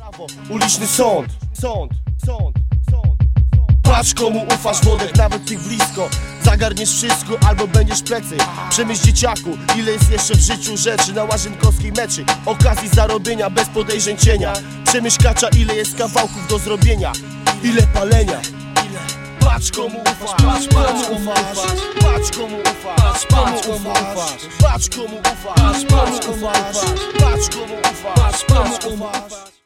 Uliczny sąd. Patrz komu ufasz, wodek nawet tych blisko. Zagarniesz wszystko albo będziesz plecy. Przemyśl dzieciaku, ile jest jeszcze w życiu rzeczy. Na Łazienkowskiej meczy, okazji zarobienia bez podejrzeń cienia. Przemyśl kacza, ile jest kawałków do zrobienia. Ile palenia. Patrz komu ufasz, patrz komu ufasz, patrz komu ufasz, patrz komu ufasz, patrz komu ufasz, patrz komu ufasz, patrz komu ufasz, patrz komu ufasz.